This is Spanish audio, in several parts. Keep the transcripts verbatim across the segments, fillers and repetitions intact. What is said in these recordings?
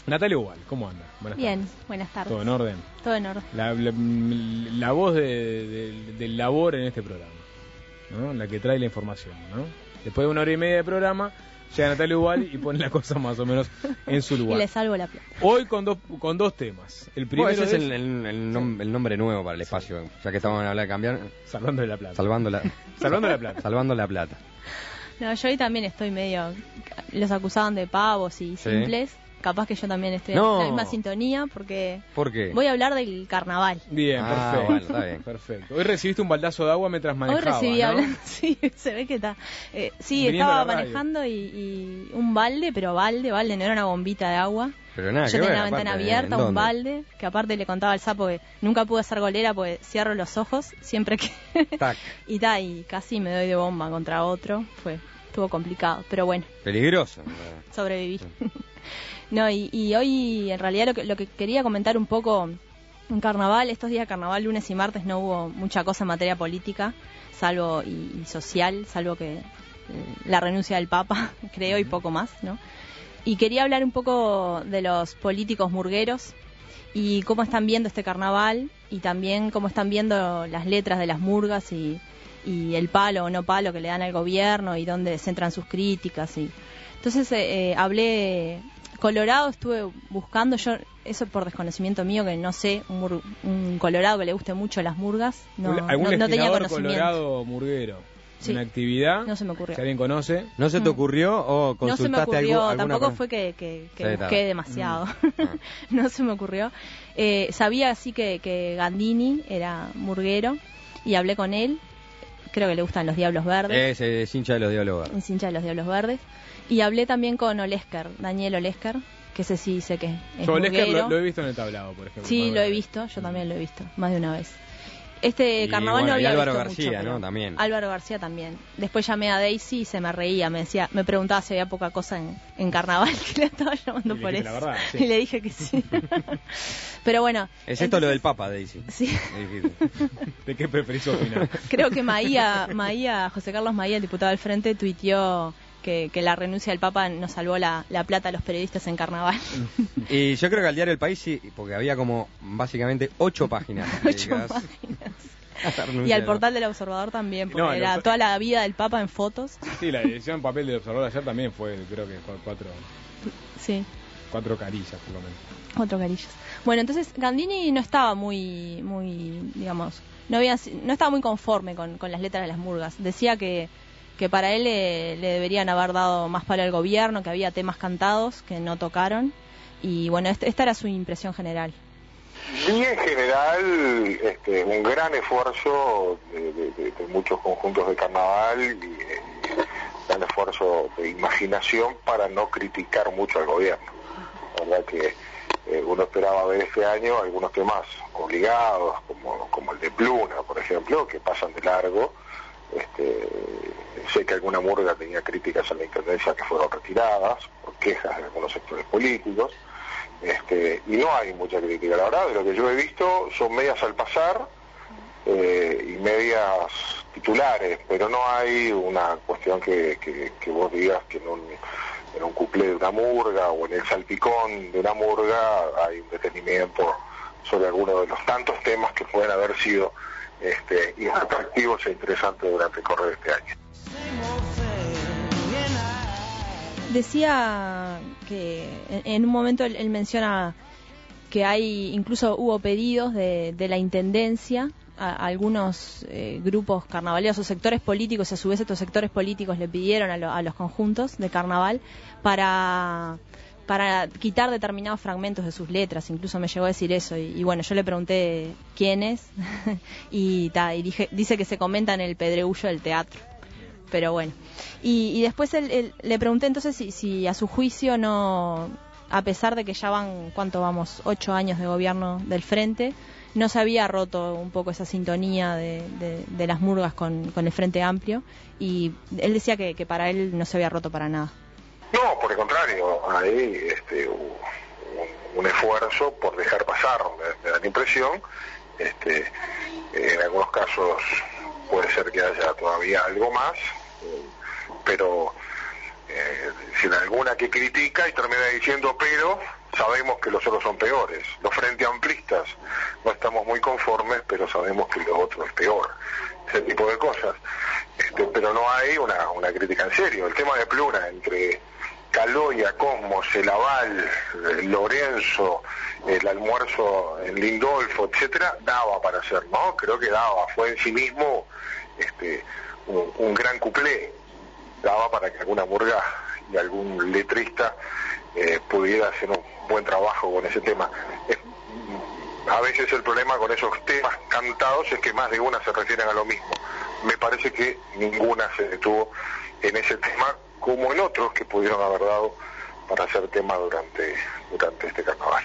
Natalia Ubal, ¿cómo anda? Buenas Bien, tardes. Buenas tardes. ¿Todo en orden? Todo en orden. La, la, la voz de, de, del labor en este programa, ¿no? La que trae la información, ¿no? Después de una hora y media de programa, llega Natalia Ubal y pone la cosa más o menos en su lugar. Y le salvo la plata. Hoy con dos, con dos temas. El primero bueno, ese es es el, el, el, nom- el nombre nuevo para el espacio, sí. Ya que estamos en hablar de cambiar. Salvando la plata. Salvando la, salvando la plata. Salvando la plata. No, yo hoy también estoy medio... Los acusaban de pavos y ¿Sí? simples. Capaz que yo también estoy no. en la misma sintonía porque... ¿Por qué? Voy a hablar del carnaval. Bien, ah, perfecto. Bueno, está bien. Perfecto. Hoy recibiste un baldazo de agua mientras manejabas, Hoy recibí ¿no? hablando... Sí, se ve que está... Eh, sí, Viniendo estaba a la radio. manejando y, y un balde, pero balde, balde, no era una bombita de agua. Pero nada, Yo que tenía ver, la ventana aparte, abierta, ¿en un dónde? balde, que aparte le contaba al sapo que nunca pude hacer golera porque cierro los ojos siempre que... Tac. y ta, y casi me doy de bomba contra otro, fue, estuvo complicado, pero bueno. Peligroso. Sobreviví. No, y, y hoy en realidad lo que, lo que quería comentar un poco en carnaval, estos días de carnaval, lunes y martes, no hubo mucha cosa en materia política, salvo y, y social, salvo que eh, la renuncia del Papa, creo, y poco más, ¿no? Y quería hablar un poco de los políticos murgueros y cómo están viendo este carnaval y también cómo están viendo las letras de las murgas y, y el palo o no palo que le dan al gobierno y dónde centran sus críticas. Y entonces eh, eh, hablé... Colorado estuve buscando, yo eso por desconocimiento mío, que no sé, un, mur, un colorado que le guste mucho las murgas, no, ¿Algún no, no tenía conocimiento. colorado murguero? Sí. Una actividad, no se me ocurrió. Si alguien conoce. ¿No se te ocurrió o consultaste no se me ocurrió, algo, alguna tampoco cosa? fue que, que, que Sí, busqué está. demasiado. Mm. Ah. No se me ocurrió. Eh, sabía así que, que Gandini era murguero y hablé con él. Creo que le gustan los Diablos Verdes. Ese es hincha de los Diablos Verdes. Es hincha de los Diablos Verdes. Y hablé también con Olesker, Daniel Olesker, que ese sí sé que es Yo Olesker murguero. lo, lo he visto en el tablado, por ejemplo. Sí, Más lo he vez. visto, yo también lo he visto, más de una vez. Este Y carnaval bueno, no y había Álvaro visto García, mucho, pero ¿no? También. Álvaro García también. Después llamé a Daisy y se me reía, me decía, me preguntaba si había poca cosa en, en carnaval, que la estaba llamando Y le por dijiste eso. la verdad, sí. Y le dije que sí. Pero bueno. Es esto entonces, lo del Papa, Daisy. Sí. Le dijiste. ¿De qué preferís opinar? Creo que Maía, Maía, José Carlos Maía, el diputado del Frente, tuiteó que, que la renuncia del Papa nos salvó la, la plata a los periodistas en carnaval. Y yo creo que al diario El País sí, porque había como básicamente ocho páginas. Ocho dedicadas páginas. a la renuncia Y al del portal del Observador también, porque No, era los- toda la vida del Papa en fotos. Sí, la edición en papel del Observador ayer también fue, creo que fue cuatro, Sí, cuatro carillas, por lo menos. cuatro carillas. Bueno, entonces Gandini no estaba muy, muy, digamos, no había, no estaba muy conforme con, con las letras de las murgas. Decía que, que para él le, le deberían haber dado más palo al gobierno, que había temas cantados que no tocaron. Y bueno, este, esta era su impresión general. Y en general, este, un gran esfuerzo de, de, de, de muchos conjuntos de carnaval y eh, gran esfuerzo de imaginación para no criticar mucho al gobierno. La verdad que eh, uno esperaba ver este año algunos temas obligados, como, como el de Pluna, por ejemplo, que pasan de largo. Este, sé que alguna murga tenía críticas a la intendencia que fueron retiradas por quejas de algunos sectores políticos. Este, y no hay mucha crítica, la verdad, de lo que yo he visto son medias al pasar eh, y medias titulares, pero no hay una cuestión que, que, que vos digas que en un, en un cuplé de una murga o en el salpicón de una murga hay un detenimiento sobre alguno de los tantos temas que pueden haber sido este, atractivos e interesantes durante el correr de este año. Decía que en, en un momento él, él menciona que hay, incluso hubo pedidos de, de la Intendencia a, a algunos eh, grupos carnavaleros o sectores políticos, y a su vez estos sectores políticos le pidieron a, lo, a los conjuntos de carnaval para, para quitar determinados fragmentos de sus letras, incluso me llegó a decir eso, y, y bueno, yo le pregunté quiénes, y, ta, y dije, dice que se comenta en el pedregullo del teatro. Pero bueno, y, y después él, él, le pregunté entonces si, si a su juicio no, a pesar de que ya van, ¿cuánto vamos? Ocho años de gobierno del Frente, no se había roto un poco esa sintonía de, de, de las murgas con, con el Frente Amplio, y él decía que, que para él no se había roto para nada. No, por el contrario, hay este, un, un esfuerzo por dejar pasar, me, me da la impresión, este, en algunos casos puede ser que haya todavía algo más, eh, pero eh, sin alguna que critica y termina diciendo pero, sabemos que los otros son peores. Los frente amplistas no estamos muy conformes, pero sabemos que lo otro es peor. Ese tipo de cosas. Este, pero no hay una, una crítica en serio. El tema de Pluna entre Caloya, Cosmos, el Aval, el Lorenzo, el almuerzo en Lindolfo, etcétera, daba para hacer, ¿no? Creo que daba, fue en sí mismo este, un, un gran cuplé, daba para que alguna murga y algún letrista eh, pudiera hacer un buen trabajo con ese tema. Es, a veces el problema con esos temas cantados es que más de una se refieren a lo mismo. Me parece que ninguna se detuvo en ese tema, como en otros que pudieron haber dado para hacer tema durante, durante este carnaval.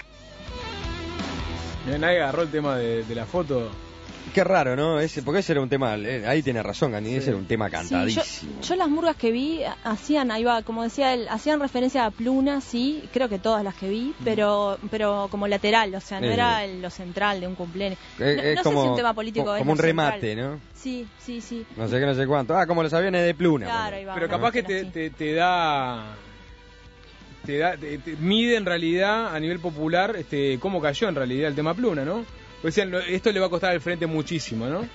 Nadie agarró el tema de, de la foto. Qué raro, ¿no? Ese, porque ese era un tema, eh, ahí tiene razón, Gandhi, sí. Ese era un tema cantadísimo. Sí, yo, yo las murgas que vi hacían, ahí va, como decía él, hacían referencia a Pluna, sí, creo que todas las que vi, pero pero como lateral, o sea, no eh, era lo central de un cumpleaños. No, es no como, sé si un tema político como, es como un remate, central. ¿no? Sí, sí, sí. No sé qué, no sé cuánto. Ah, como los aviones de Pluna. Claro, ahí va, pero una capaz que cuestión te, así. te, te da... Te, da te, te mide en realidad a nivel popular este cómo cayó en realidad el tema Pluna, ¿no? Pues decían, esto le va a costar al frente muchísimo, ¿no?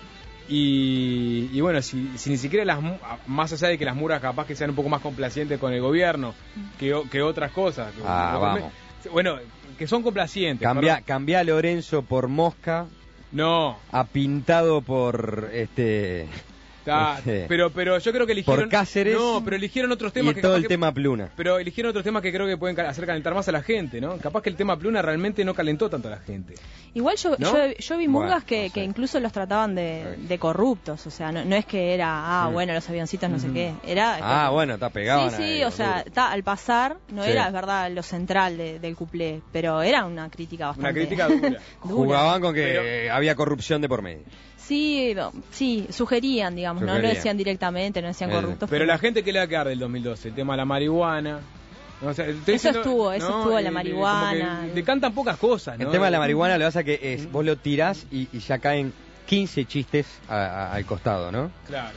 Y, y bueno, si, si ni siquiera las más allá de que las murgas capaz que sean un poco más complacientes con el gobierno que, que otras cosas. Que, ah, que, vamos. Bueno, que son complacientes. Cambia, cambia a Lorenzo por Mosca. No. A Pintado por este... Está, este pero pero yo creo que eligieron por Cáceres. No, pero eligieron otros temas y que todo el que, tema Pluna. Pero eligieron otros temas que creo que pueden hacer calentar más a la gente, ¿no? Capaz que el tema Pluna realmente no calentó tanto a la gente. Igual yo, ¿no? yo, yo vi murgas Bueno, que, no sé. que incluso los trataban de, de corruptos, o sea, no, no es que era, ah, Mm. bueno, los avioncitos no sé qué, era... Ah, como- bueno, está pegado. Sí, sí, o sea, ta, al pasar no Sí. era, es verdad, lo central de- del cuplé, pero era una crítica bastante... Una crítica dura. dura. Jugaban con que Pero- había corrupción de por medio. Sí, no, sí, sugerían, digamos, no lo Sugerían. decían directamente, no decían Eh, corruptos. Pero la gente que le va a quedar del dos mil doce, el tema de la marihuana. No, o sea, estoy Eso diciendo, estuvo, eso ¿no? estuvo, la Y- y marihuana. como que Te cantan pocas cosas, ¿no? El tema de la marihuana lo que pasa que es, vos lo tirás y, y ya caen quince chistes a- a- al costado, ¿no? Claro.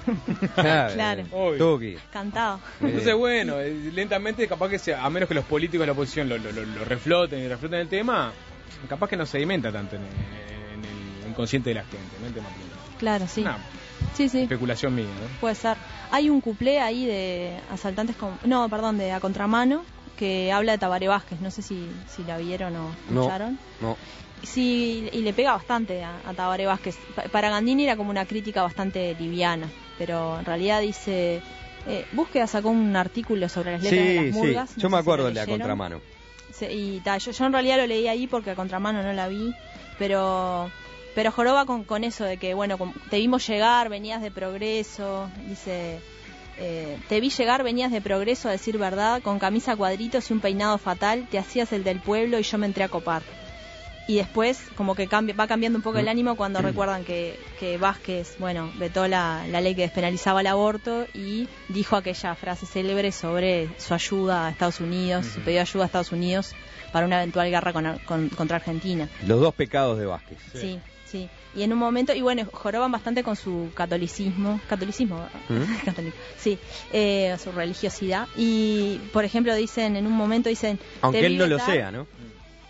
Claro. Obvio. Tuki. Cantado. Entonces, bueno, eh, lentamente, capaz que sea, a menos que los políticos de la oposición lo, lo, lo- lo refloten y refloten el tema, capaz que no sedimenta tanto en, en el inconsciente de la gente, ¿no? El tema político. Claro, sí. Una Sí, sí. especulación mía, ¿no? Puede ser. Hay un cuplé ahí de asaltantes con... No, perdón, de A Contramano, que habla de Tabaré Vázquez. No sé si, si la vieron o No, escucharon. no. Sí, y le pega bastante a, a Tabaré Vázquez. Pa- Para Gandini era como una crítica bastante liviana, pero en realidad dice... Eh, Búsqueda sacó un artículo sobre las letras de Sí, las murgas. sí, no yo sé me si acuerdo lo del de A leyeron. Contramano. Sí, y ta, yo, yo en realidad lo leí ahí porque A Contramano no la vi, pero pero joroba con, con eso de que, bueno, con- te vimos llegar, venías de progreso, dice, eh, te vi llegar, venías de progreso, a decir verdad, con camisa a cuadritos y un peinado fatal, te hacías el del pueblo y yo me entré a copar. Y después como que cambia, va cambiando un poco el ánimo cuando recuerdan que, que Vázquez, bueno, vetó la, la ley que despenalizaba el aborto y dijo aquella frase célebre sobre su ayuda a Estados Unidos, su pedido de ayuda a Estados Unidos para una eventual guerra con, con- contra Argentina. Los dos pecados de Vázquez. Sí. Sí, sí. Y en un momento, y bueno, joroban bastante con su catolicismo, catolicismo, ¿Mm? católico, sí, eh, su religiosidad. Y, por ejemplo, dicen, en un momento dicen... Aunque "Te él vi no lo vetar". sea, ¿no?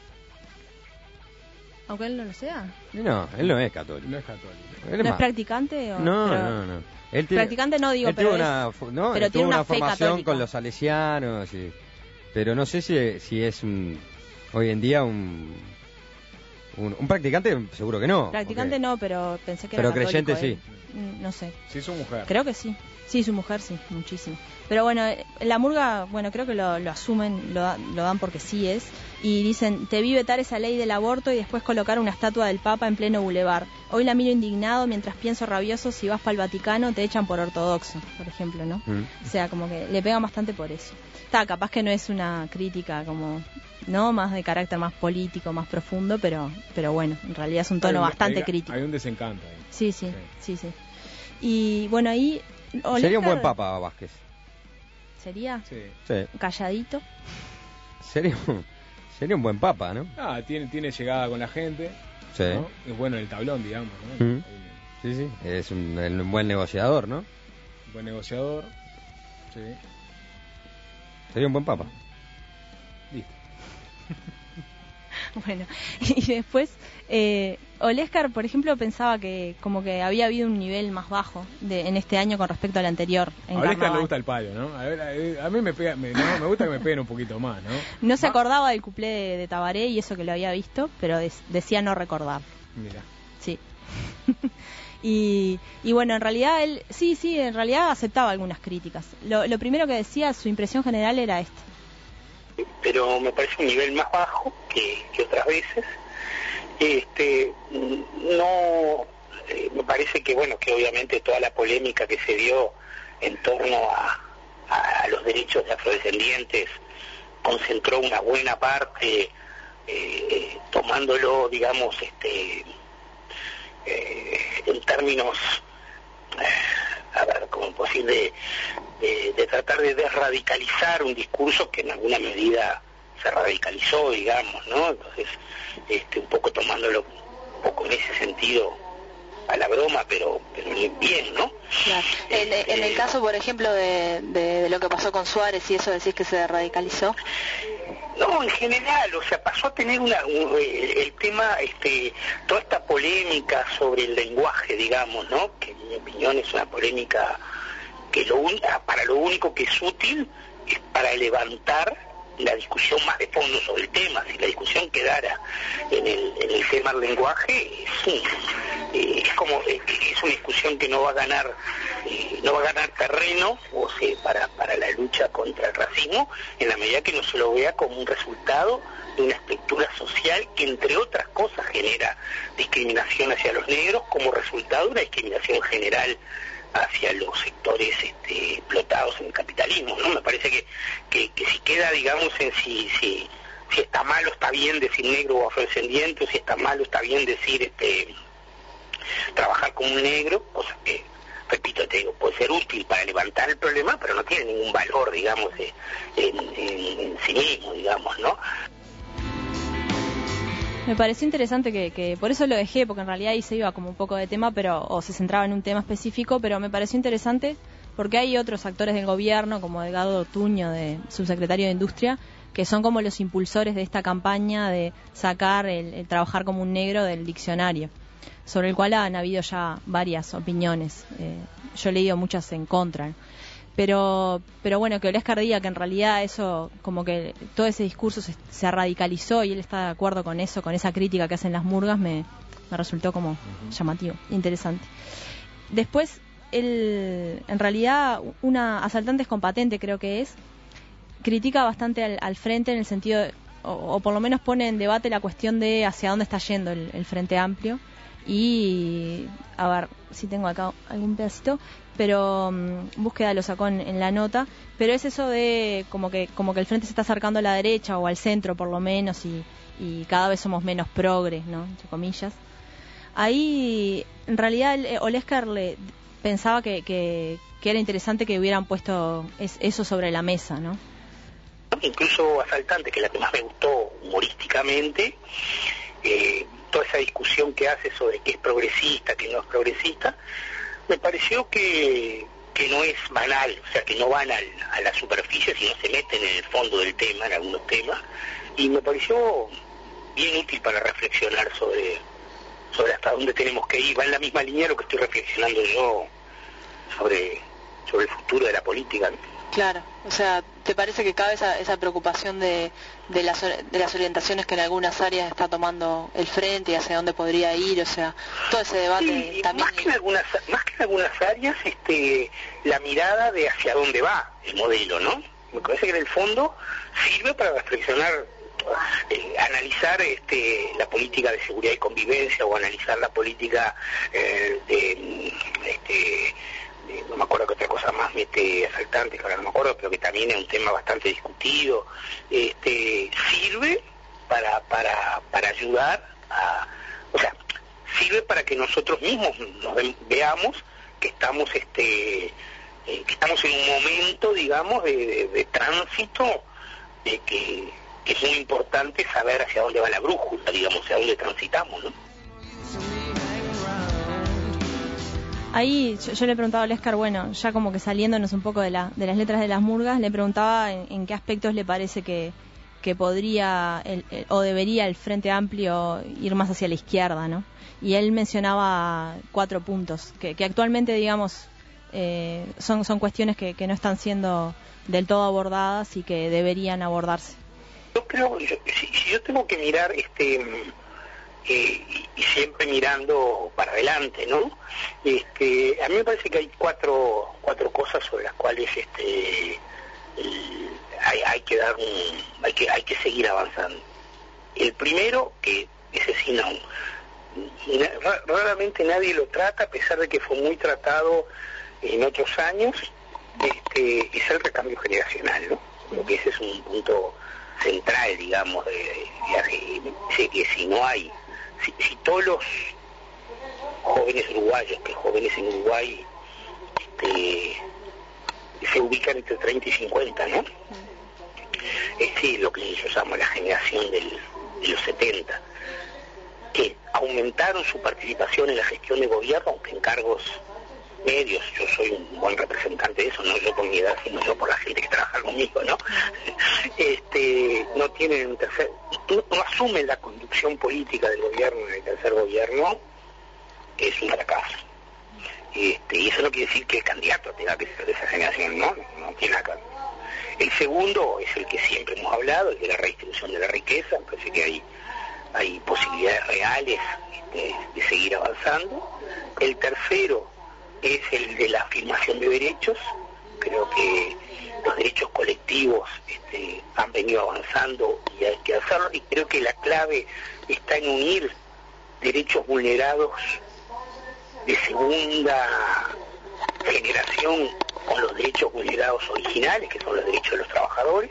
Aunque él no lo sea. No, él no es católico. No es católico. Él ¿No es más- practicante? O, No, pero- no, no. Él tiene- Practicante no digo, él pero tuvo es- una, fu- no, pero él tuvo tiene una, una fe formación católica. con los salesianos, y- pero no sé si, si es un, hoy en día un, un, un practicante, seguro que no. Practicante porque- no, pero pensé que Pero era católico creyente él. Mm, No sé. Sí, su mujer. Creo que sí. Sí, su mujer sí, muchísimo. Pero bueno, eh, la murga, bueno, creo que lo, lo asumen, lo, da- lo dan porque sí es. Y dicen, te vi vetar esa ley del aborto y después colocar una estatua del Papa en pleno bulevar. Hoy la miro indignado mientras pienso rabioso, si vas para el Vaticano te echan por ortodoxo, por ejemplo, ¿no? Mm. O sea, como que le pegan bastante por eso. Está, capaz que no es una crítica como, ¿no? Más de carácter más político, más profundo, pero pero bueno, en realidad es un tono Hay un- bastante hay- crítico. Hay un desencanto ahí. Sí, sí, sí, sí. Y bueno, ahí... Sería un buen Olester- papa Vázquez. ¿Sería? Sí. Sí. Calladito. Sería un, sería un buen papa, ¿no? Ah, tiene, tiene llegada con la gente. Sí. ¿no? Es bueno en el tablón, digamos, ¿no? Mm. Sí, sí. Es un, un buen negociador, ¿no? Un buen negociador. Sí. Sería un buen papa. Listo. Bueno, y después, eh, Oleskar, por ejemplo, pensaba que como que había habido un nivel más bajo de, en este año con respecto al anterior. En a Oleskar Carnaval. le gusta el palo, ¿no? A, ver, a, a mí me, pega, me, no, me gusta que me peguen un poquito más, ¿no? No se Va- acordaba del cuplé de, de Tabaré y eso que lo había visto, pero des- decía no recordar. Mira. Sí. y, y bueno, en realidad él, sí, sí, en realidad aceptaba algunas críticas. Lo, lo primero que decía, su impresión general era esta. Pero me parece un nivel más bajo que, que otras veces. Este, no, eh, me parece que bueno, que obviamente toda la polémica que se dio en torno a, a los derechos de afrodescendientes concentró una buena parte, eh, tomándolo, digamos, este, eh, en términos, eh, a ver, como posible, de, de tratar de desradicalizar un discurso que en alguna medida se radicalizó, digamos, ¿no? Entonces, este, un poco tomándolo un poco en ese sentido a la broma, pero pero bien, ¿no? Claro. En, Este, en el caso, por ejemplo, de, de, de lo que pasó con Suárez y eso, decís que se radicalizó. No, en general, o sea, pasó a tener una, un, el, el tema, este, toda esta polémica sobre el lenguaje, digamos, ¿no? Que en mi opinión es una polémica que lo un, para lo único que es útil es para levantar la discusión más de fondo sobre el tema. Si la discusión quedara en el, en el tema del lenguaje, es, un, eh, es como eh, es una discusión que no va a ganar eh, no va a ganar terreno, o sea, para, para la lucha contra el racismo, en la medida que no se lo vea como un resultado de una estructura social que, entre otras cosas, genera discriminación hacia los negros como resultado de una discriminación general hacia los sectores este, explotados en el capitalismo, ¿no? Me parece que, que, que si queda, digamos, en si, si, si está mal o está bien decir negro o afrodescendiente, o si está mal o está bien decir este trabajar como un negro, cosa que, repito, te digo, puede ser útil para levantar el problema, pero no tiene ningún valor, digamos, eh, en, en, en sí mismo, digamos, ¿no? Me pareció interesante que, que, por eso lo dejé, porque en realidad ahí se iba como un poco de tema, pero o se centraba en un tema específico, pero me pareció interesante porque hay otros actores del gobierno, como Edgardo Tuño, de subsecretario de Industria, que son como los impulsores de esta campaña de sacar el, el trabajar como un negro del diccionario, sobre el cual han habido ya varias opiniones. Eh, yo he leído muchas en contra. Pero, pero bueno, que Oleskar diga que en realidad eso, como que todo ese discurso se, se radicalizó y él está de acuerdo con eso, con esa crítica que hacen las murgas, me, me resultó como uh-huh. llamativo, interesante. Después, él, en realidad, una asaltantes con patente creo que es, critica bastante al, al frente en el sentido, de, o, o por lo menos pone en debate la cuestión de hacia dónde está yendo el, el Frente Amplio. Y, a ver, si tengo acá algún pedacito, pero um, Búsqueda lo sacó en, en la nota, pero es eso de como que como que el frente se está acercando a la derecha o al centro por lo menos y, y cada vez somos menos progres, ¿no? Entre comillas. Ahí, en realidad, el, Oleskar le pensaba que, que, que era interesante que hubieran puesto es, eso sobre la mesa, ¿no? Incluso Asaltante, que es la que más me gustó humorísticamente, eh, toda esa discusión que hace sobre qué es progresista, qué no es progresista, me pareció que, que no es banal, o sea, que no van al, a la superficie, sino se meten en el fondo del tema, en algunos temas, y me pareció bien útil para reflexionar sobre, sobre hasta dónde tenemos que ir. Va en la misma línea de lo que estoy reflexionando yo sobre, sobre el futuro de la política, ¿no? Claro, o sea, ¿te parece que cabe esa, esa preocupación de, de, las, de las orientaciones que en algunas áreas está tomando el frente y hacia dónde podría ir? O sea, todo ese debate sí, también... Más que, en algunas, más que en algunas áreas, este, la mirada de hacia dónde va el modelo, ¿no? Me parece que en el fondo sirve para reflexionar, eh, analizar este, la política de seguridad y convivencia, o analizar la política eh, de... Este, no me acuerdo qué otra cosa más mete Asaltante, que ahora no me acuerdo, pero que también es un tema bastante discutido. Este, sirve para para para ayudar a, o sea, sirve para que nosotros mismos nos ve, veamos que estamos este eh, que estamos en un momento, digamos, de, de, de tránsito, de que, que es muy importante saber hacia dónde va la brújula, digamos, hacia dónde transitamos, ¿no? Ahí yo, yo le preguntaba a Oleskar, bueno, ya como que saliéndonos un poco de, la, de las letras de las murgas, le preguntaba en, en qué aspectos le parece que, que podría el, el, o debería el Frente Amplio ir más hacia la izquierda, ¿no? Y él mencionaba cuatro puntos que, que actualmente, digamos, eh, son, son cuestiones que, que no están siendo del todo abordadas y que deberían abordarse. Yo creo, yo, si, si yo tengo que mirar, este, eh, y, y siempre mirando para adelante, ¿no? Este, a mí me parece que hay cuatro, cuatro cosas sobre las cuales, este, el, hay, hay que dar un, hay que, hay que seguir avanzando. El primero, que ese sí no, raramente nadie lo trata, a pesar de que fue muy tratado en otros años, este, es el recambio generacional, ¿no? Creo que ese es un punto central, digamos, de, de, de que si no hay, si, si todos los jóvenes uruguayos, que jóvenes en Uruguay este, se ubican entre treinta y cincuenta, ¿no? Es decir, lo que yo llamo la generación del, de los setenta, que aumentaron su participación en la gestión de gobierno, aunque en cargos medios. Yo soy un buen representante de eso, no yo por mi edad, sino yo por la gente que trabaja conmigo, ¿no? Este, no tienen un tercer, no, no asumen la conducción política del gobierno en el tercer gobierno, que es un fracaso. Este, y eso no quiere decir que el candidato tenga que ser de esa generación, ¿no? No tiene nada que ver. El segundo es el que siempre hemos hablado, el de la redistribución de la riqueza. Me parece que hay, hay posibilidades reales este, de seguir avanzando. El tercero es el de la afirmación de derechos. Creo que los derechos colectivos este, han venido avanzando y hay que hacerlo, y creo que la clave está en unir derechos vulnerados de segunda generación con los derechos vulnerados originales, que son los derechos de los trabajadores.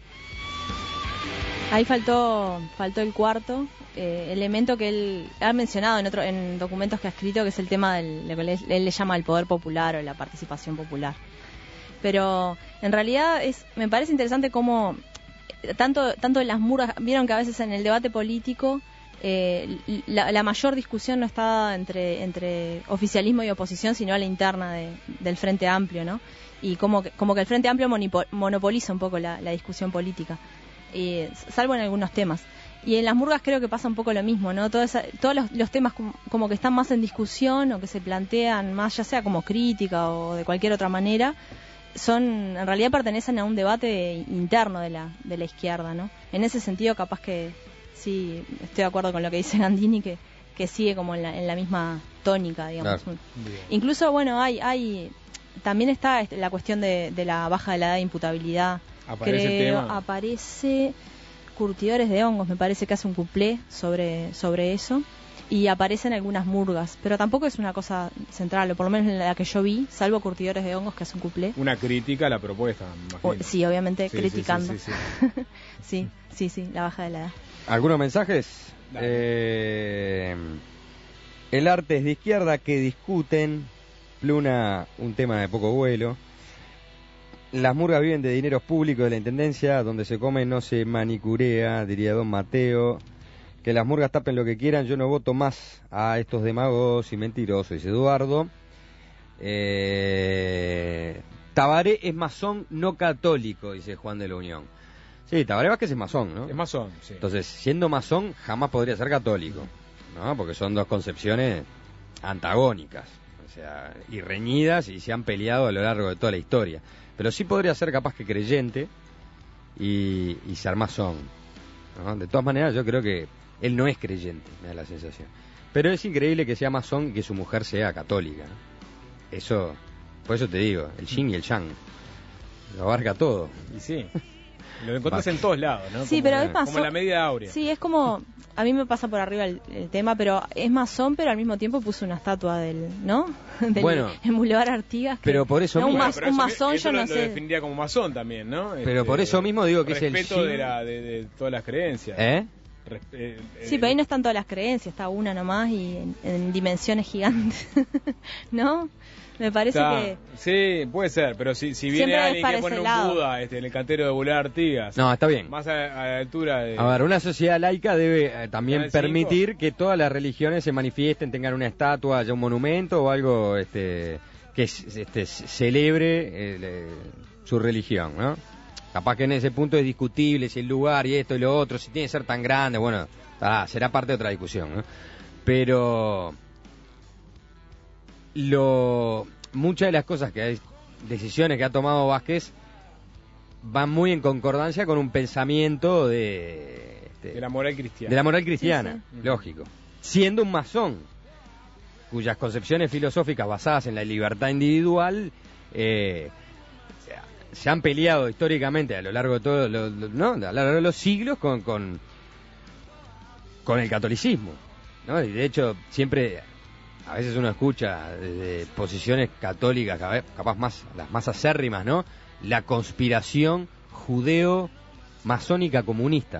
Ahí faltó faltó el cuarto eh, elemento que él ha mencionado en otro en documentos que ha escrito, que es el tema del lo que él, él le llama el poder popular o la participación popular. Pero en realidad es me parece interesante cómo tanto tanto en las murgas, vieron que a veces en el debate político eh, la, la mayor discusión no está entre entre oficialismo y oposición, sino a la interna de, del Frente Amplio, ¿no? Y como que, como que el Frente Amplio monopoliza un poco la, la discusión política. Eh, salvo en algunos temas. Y en las murgas creo que pasa un poco lo mismo, ¿no? Todo esa, todos los, los temas como, como que están más en discusión o que se plantean más, ya sea como crítica o de cualquier otra manera, son en realidad pertenecen a un debate interno de la de la izquierda, ¿no? En ese sentido, capaz que sí, estoy de acuerdo con lo que dice Gandini, que, que sigue como en la, en la misma tónica, digamos. Claro. Incluso, bueno, hay hay también está la cuestión de, de la baja de la edad de imputabilidad. Aparece Creo, el tema. Aparece Curtidores de Hongos, me parece que hace un cuplé sobre, sobre eso, y aparecen algunas murgas, pero tampoco es una cosa central, o por lo menos en la que yo vi, salvo Curtidores de Hongos, que hace un cuplé. Una crítica a la propuesta, me imagino. O, sí, obviamente, sí, criticando. Sí, sí, sí, sí. sí, sí, sí, la baja de la edad. ¿Algunos mensajes? Eh, el arte es de izquierda, que discuten. Pluna, un tema de poco vuelo. Las murgas viven de dineros públicos de la Intendencia, donde se come no se manicurea, diría don Mateo. Que las murgas tapen lo que quieran, yo no voto más a estos demagogos y mentirosos, dice Eduardo. Eh, Tabaré es masón no católico, dice Juan de la Unión. Sí, Tabaré Vázquez es masón, ¿no? Es masón, sí. Entonces, siendo masón, jamás podría ser católico, ¿no? Porque son dos concepciones antagónicas, o sea, y reñidas, y se han peleado a lo largo de toda la historia. Pero sí podría ser capaz que creyente y, y ser masón, ¿no? De todas maneras, yo creo que él no es creyente, me da la sensación. Pero es increíble que sea masón y que su mujer sea católica, ¿no? Eso, por eso te digo, el yin y el yang, lo abarca todo. Y sí, lo encontrás en todos lados, ¿no? Sí, como, pero es masón, como la medida áurea. Sí, es como, a mí me pasa por arriba el, el tema, pero es masón, pero al mismo tiempo puso una estatua del, ¿no? Del, bueno, en Boulevard Artigas. Que, pero por eso no, mismo, un, mas, bueno, un eso, masón eso yo lo, no lo sé. definiría como masón también, ¿no? Pero este, por eso mismo digo que es el respeto yin. de, la, de, de todas las creencias. ¿Eh? Res, eh, Sí, eh, pero ahí no están todas las creencias, está una nomás y en, en dimensiones gigantes, ¿no? Me parece está, que... Sí, puede ser, pero si, si viene Siempre alguien es que pone un para ese Buda este, en el cantero de Boulevard Artigas, No, está bien. más a, a la altura de... A ver, una sociedad laica debe eh, también ¿Está en permitir cinco? que todas las religiones se manifiesten, tengan una estatua, haya un monumento o algo este, que este, celebre eh, su religión, ¿no? Capaz que en ese punto es discutible si el lugar y esto y lo otro, si tiene que ser tan grande, bueno, ah, será parte de otra discusión, ¿no? Pero lo muchas de las cosas que hay, decisiones que ha tomado Vázquez van muy en concordancia con un pensamiento de este, de la moral cristiana. De la moral cristiana, sí, sí. Lógico. Siendo un masón, cuyas concepciones filosóficas basadas en la libertad individual eh, se han peleado históricamente a lo largo de todo, lo, lo, ¿no? A lo largo de los siglos con con, con el catolicismo, ¿no? Y de hecho siempre a veces uno escucha desde posiciones católicas capaz más las más acérrimas, ¿no? La conspiración judeo-masónica comunista.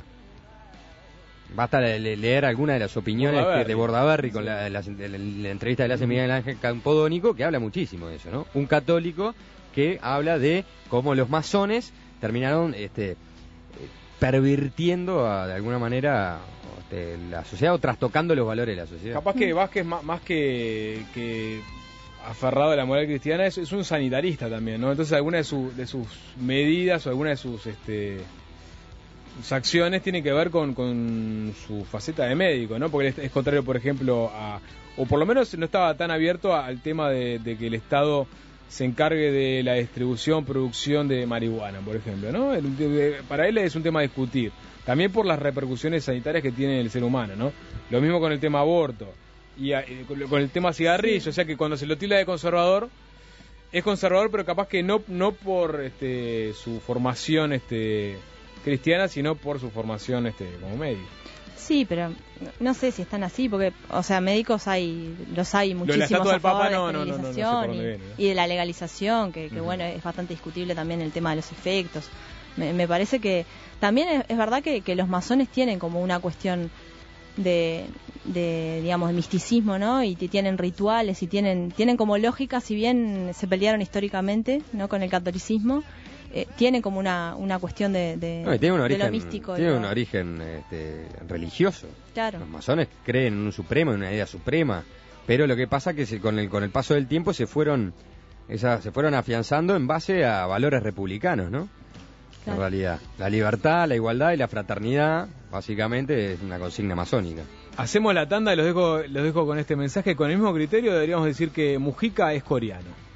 Basta le, leer alguna de las opiniones Bordaberry. Que, de Bordaberry con sí. la, la, la, la entrevista que le hace Miguel Ángel Campodónico, que habla muchísimo de eso, ¿no? Un católico que habla de cómo los masones terminaron este, pervirtiendo a, de alguna manera este, la sociedad o trastocando los valores de la sociedad. Capaz que Vázquez, más, más que, que aferrado a la moral cristiana, es, es un sanitarista también, ¿no? Entonces alguna de, su, de sus medidas o alguna de sus este, sus acciones tienen que ver con, con su faceta de médico, ¿no? Porque es, es contrario, por ejemplo, a... o por lo menos no estaba tan abierto al tema de, de que el Estado se encargue de la distribución, producción de marihuana, por ejemplo, ¿no? El, de, para él es un tema a discutir, también por las repercusiones sanitarias que tiene el ser humano, ¿no? Lo mismo con el tema aborto y a, eh, con, con el tema cigarrillo, sí. O sea que cuando se lo tilda de conservador, es conservador, pero capaz que no no por este su formación este cristiana, sino por su formación este como médico. Sí, pero no sé si están así, porque, o sea, médicos hay, los hay muchísimos a favor de la legalización y, viene, ¿no? y de la legalización, que, que uh-huh. bueno, es bastante discutible también el tema de los efectos. Me, me parece que también es, es verdad que, que los masones tienen como una cuestión de, de, digamos, de misticismo, ¿no? Y tienen rituales y tienen, tienen como lógica, si bien se pelearon históricamente, ¿no? Con el catolicismo. Eh, tiene como una, una cuestión de, de, no, tiene un origen, de lo místico. Tiene lo... un origen este, religioso. Claro. Los masones creen en un supremo, en una idea suprema, pero lo que pasa es que se, con, el, con el paso del tiempo se fueron esa, se fueron afianzando en base a valores republicanos, ¿no? Claro. En realidad, la libertad, la igualdad y la fraternidad, básicamente, es una consigna masónica. Hacemos la tanda y los dejo, los dejo con este mensaje. Con el mismo criterio deberíamos decir que Mujica es coreano.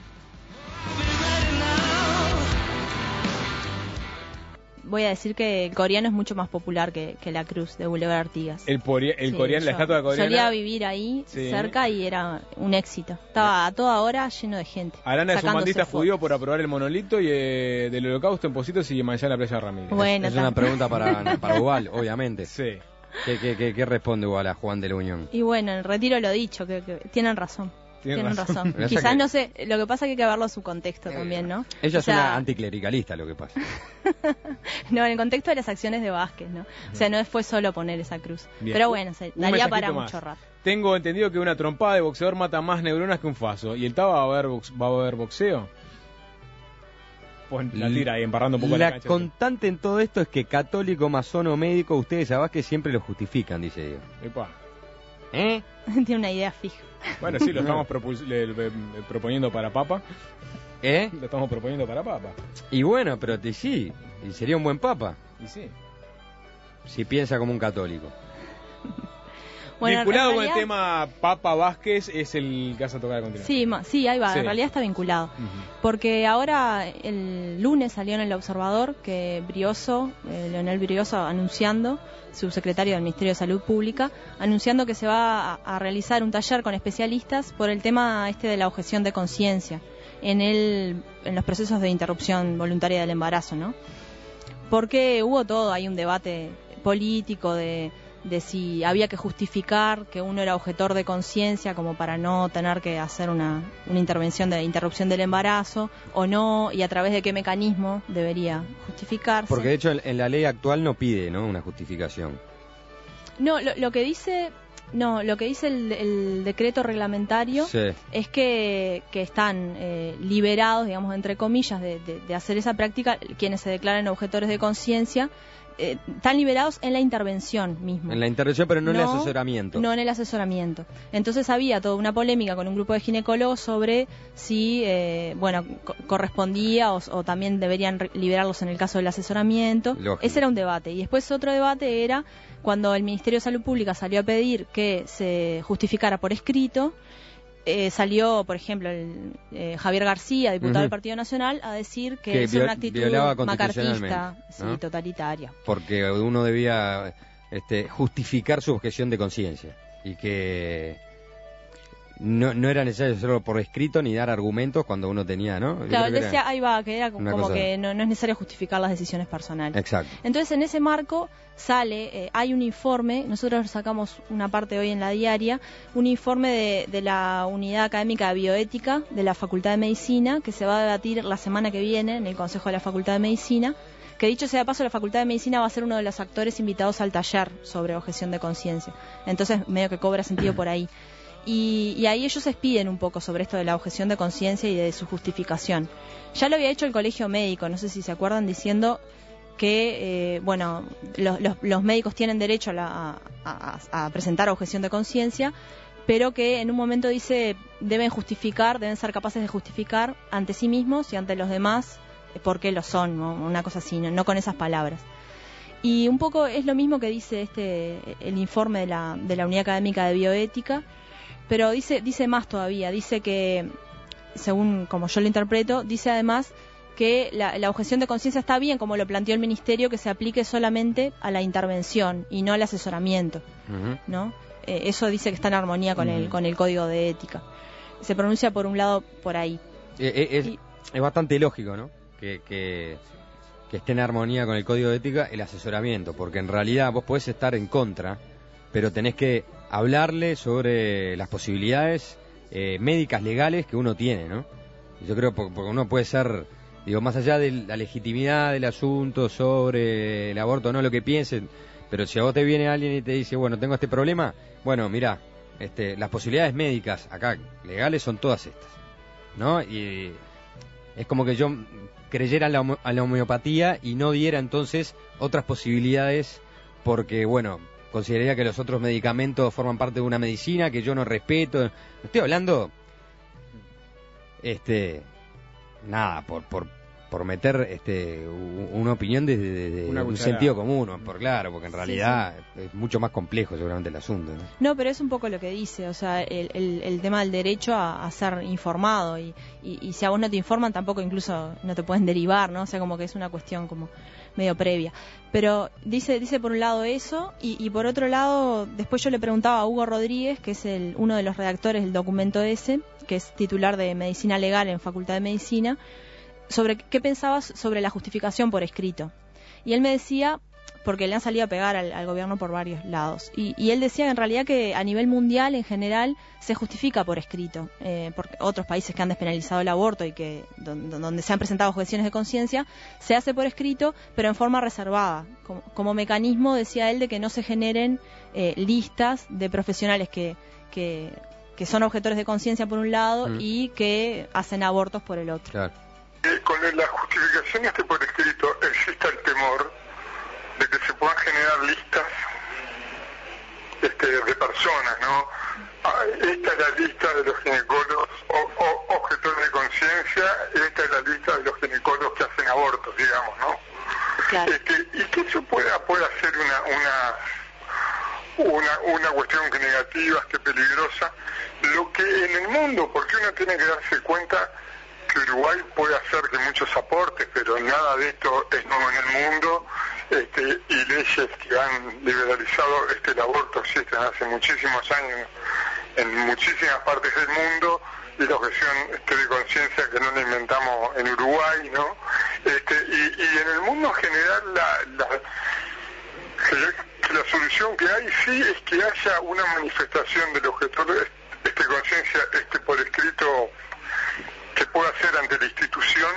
Voy a decir que el coreano es mucho más popular que, que la cruz de Boulevard Artigas. El, pori- el sí, coreano, la estatua coreana. Solía vivir ahí, sí. cerca, y era un éxito. Estaba a toda hora lleno de gente. Arana es un bandista judío por aprobar el monolito y eh, del holocausto en Positos y Manchá en la Playa Ramírez. Bueno, es, es una pregunta para, para Ubal, obviamente. Sí. ¿Qué, qué, qué, qué responde Ubal a Juan de la Unión? Y bueno, en retiro lo dicho, que, que tienen razón. Tienen, Tienen razón. razón. Quizás que... no sé, lo que pasa es que hay que verlo a su contexto eh, también, ¿no? Ella o sea... es una anticlericalista, lo que pasa. No, en el contexto de las acciones de Vázquez, ¿no? O sea, no fue solo poner esa cruz. Bien. Pero bueno, se daría para más. Mucho rato. Tengo entendido que una trompada de boxeador mata más neuronas que un faso. ¿Y el Taba va a haber, box... va a haber boxeo? Pues la tira ahí, embarrando un poco la, la cancha. La constante en todo esto es que católico, masón o médico, ustedes a Vázquez siempre lo justifican, dice Diego. Epa. ¿Eh? Tiene una idea fija. Bueno, sí, lo estamos propu- le, le, proponiendo para Papa. ¿Eh? Lo estamos proponiendo para Papa. Y bueno, pero te, sí, y sería un buen Papa. Y sí. Si piensa como un católico. Bueno, vinculado realidad... con el tema Papa Vázquez es el que vas a tocar a continuación. Sí, ma, sí, ahí va, sí. En realidad está vinculado. Uh-huh. Porque ahora, el lunes salió en El Observador que Brioso, eh, Leonel Brioso, anunciando, subsecretario del Ministerio de Salud Pública, anunciando que se va a, a realizar un taller con especialistas por el tema este de la objeción de conciencia en el en los procesos de interrupción voluntaria del embarazo, ¿no? Porque hubo todo, hay un debate político de de si había que justificar que uno era objetor de conciencia como para no tener que hacer una, una intervención de interrupción del embarazo o no, y a través de qué mecanismo debería justificarse. Porque de hecho en la ley actual no pide, ¿no?, una justificación. No, lo, lo que dice no lo que dice el, el decreto reglamentario sí. es que, que están eh, liberados, digamos, entre comillas, de, de, de hacer esa práctica quienes se declaren objetores de conciencia, eh, están liberados en la intervención misma. En la intervención, pero no, no en el asesoramiento. No en el asesoramiento. Entonces había toda una polémica con un grupo de ginecólogos sobre si, eh, bueno, co correspondía o, o también deberían liberarlos en el caso del asesoramiento. Lógico. Ese era un debate. Y después otro debate era cuando el Ministerio de Salud Pública salió a pedir que se justificara por escrito. Eh, salió, por ejemplo, el, eh, Javier García, diputado Uh-huh. del Partido Nacional, a decir que, Que es una viol- actitud violaba macartista, constitucionalmente, sí, ¿no? totalitaria. Porque uno debía este, justificar su objeción de conciencia y que no, no era necesario hacerlo por escrito ni dar argumentos cuando uno tenía, ¿no? Yo Claro, creo él que decía, era ahí va, que era una como cosa- que no, no es necesario justificar las decisiones personales. Exacto. Entonces, en ese marco sale, eh, hay un informe, nosotros sacamos una parte hoy en la diaria, un informe de, de la Unidad Académica de Bioética de la Facultad de Medicina, que se va a debatir la semana que viene en el Consejo de la Facultad de Medicina, que dicho sea de paso, la Facultad de Medicina va a ser uno de los actores invitados al taller sobre objeción de conciencia. Entonces, medio que cobra sentido por ahí. Y, y ahí ellos expiden un poco sobre esto de la objeción de conciencia y de su justificación. Ya lo había hecho el Colegio Médico, no sé si se acuerdan, diciendo que, eh, bueno, los, los, los médicos tienen derecho a, la, a, a, a presentar objeción de conciencia, pero que en un momento dice deben justificar, deben ser capaces de justificar ante sí mismos y ante los demás por qué lo son, ¿no? Una cosa así, no, no con esas palabras. Y un poco es lo mismo que dice este el informe de la, de la Unidad Académica de Bioética, pero dice dice más todavía, dice que, según como yo lo interpreto, dice además que la, la objeción de conciencia está bien, como lo planteó el Ministerio, que se aplique solamente a la intervención y no al asesoramiento, Uh-huh. ¿no? Eh, eso dice que está en armonía con, Uh-huh. el, con el Código de Ética. Se pronuncia por un lado por ahí. Eh, eh, es, Y- es bastante lógico, ¿no? Que, que, que esté en armonía con el código de ética el asesoramiento, porque en realidad vos podés estar en contra, pero tenés que hablarle sobre las posibilidades eh, médicas, legales que uno tiene, ¿no? Yo creo porque, porque uno puede ser, digo, más allá de la legitimidad del asunto sobre el aborto, no lo que piensen, pero si a vos te viene alguien y te dice, bueno, tengo este problema, bueno, mirá, este, las posibilidades médicas acá, legales, son todas estas, ¿no? Y es como que yo creyera en la, homo- a la homeopatía y no diera entonces otras posibilidades porque, bueno, consideraría que los otros medicamentos forman parte de una medicina que yo no respeto. Estoy hablando, este, nada, por por, por meter este u- una opinión desde de, de Una un cucharada. sentido común, por claro, porque en Sí, realidad es mucho más complejo seguramente el asunto, ¿no? No, pero es un poco lo que dice, o sea, el, el, el tema del derecho a, a ser informado y, y, y si a vos no te informan tampoco incluso no te pueden derivar, ¿no? O sea, como que es una cuestión como medio previa. Pero dice dice por un lado eso y, y por otro lado, después yo le preguntaba a Hugo Rodríguez, que es el uno de los redactores del documento ese, que es titular de Medicina Legal en Facultad de Medicina, sobre qué pensabas sobre la justificación por escrito. Y él me decía, porque le han salido a pegar al, al gobierno por varios lados, y, y él decía en realidad que a nivel mundial en general se justifica por escrito, eh, porque otros países que han despenalizado el aborto y que don, donde se han presentado objeciones de conciencia, se hace por escrito, pero en forma reservada, como, como mecanismo, decía él, de que no se generen eh, listas de profesionales que, que, que son objetores de conciencia por un lado Mm. y que hacen abortos por el otro. Claro. Eh, con la justificación este por escrito existe el temor de que se puedan generar listas este, de personas, ¿no? Ah, esta es la lista de los ginecólogos o, o, objetores de conciencia, esta es la lista de los ginecólogos que hacen abortos, digamos, ¿no? Claro. Este, y que eso pueda, pueda ser una, una, una, una cuestión que negativa, que peligrosa, lo que en el mundo, porque uno tiene que darse cuenta que Uruguay puede hacer que muchos aportes, pero nada de esto es nuevo en el mundo, este, y leyes que han liberalizado este el aborto existen hace muchísimos años en muchísimas partes del mundo, y la objeción este, de conciencia que no la inventamos en Uruguay, ¿no? Este, y, y en el mundo en general la, la, que, que la solución que hay sí es que haya una manifestación del objetor de este, conciencia este por escrito que pueda ser ante la institución,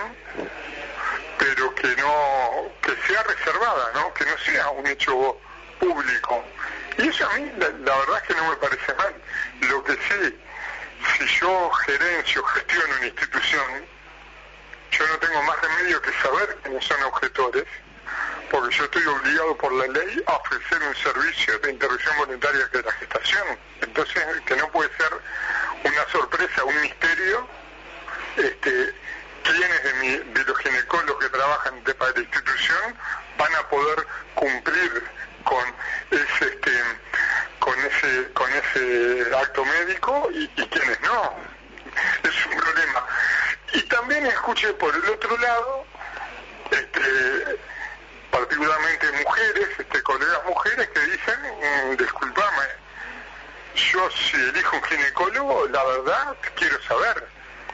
pero que no, que sea reservada, ¿no? Que no sea un hecho público. Y eso a mí la, la verdad es que no me parece mal. Lo que sí, si yo gerencio, gestiono una institución, yo no tengo más remedio que saber quiénes son objetores, porque yo estoy obligado por la ley a ofrecer un servicio de interrupción voluntaria de la gestación. Entonces, que no puede ser una sorpresa, un misterio, este, quiénes de, mi, de los ginecólogos que trabajan de, para la institución van a poder cumplir con ese, este, con ese, con ese acto médico y, y quiénes no. Es un problema. Y también escuché por el otro lado, este, particularmente mujeres, este, colegas mujeres que dicen, mmm, discúlpame, yo si elijo un ginecólogo, la verdad, quiero saber.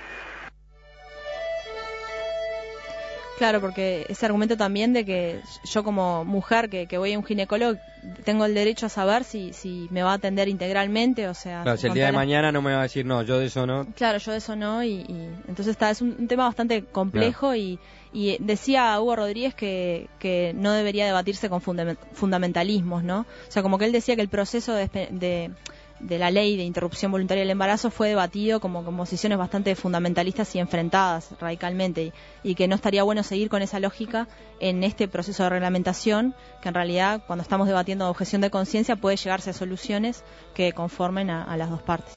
Claro, porque ese argumento también de que yo como mujer que, que voy a un ginecólogo tengo el derecho a saber si, si me va a atender integralmente, o sea... Claro, si el día de mañana no me va a decir, no, yo de eso no... Claro, yo de eso no, y, y entonces está, es un, un tema bastante complejo, claro. y, y decía Hugo Rodríguez que, que no debería debatirse con fundament, fundamentalismos, ¿no? O sea, como que él decía que el proceso de... de de la ley de interrupción voluntaria del embarazo fue debatido como con posiciones bastante fundamentalistas y enfrentadas radicalmente, y, y que no estaría bueno seguir con esa lógica en este proceso de reglamentación, que en realidad cuando estamos debatiendo objeción de conciencia puede llegarse a soluciones que conformen a, a las dos partes.